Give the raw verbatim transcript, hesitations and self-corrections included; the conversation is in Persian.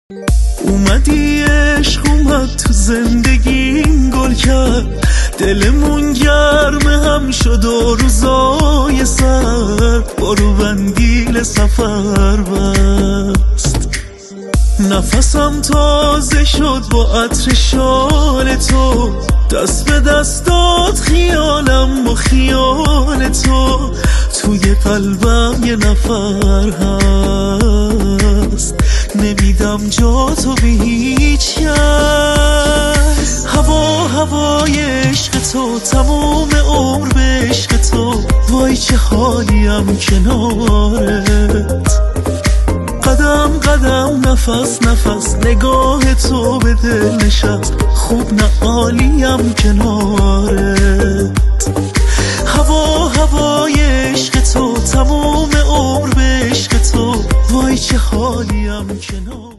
اومدی عشق اومد تو زندگیم گل کرد، دلمون گرم هم شد و روزای سرد برو بندیل سفر بست. نفسم تازه شد با عطر شال تو، دست به دستات خیالم با خیال تو، توی قلبم یه نفر هست نمیدم جا تو به هیچ کس. هوا هوای عشق تو، تموم عمر به عشق تو، وای چه حالیم کنارت. قدم قدم نفس نفس نگاه تو به دل نشست، خوب نه عالیم کنارت. هوا هوای عشق تو، تموم عمر به عشق تو، وای چه حالیم کنارت.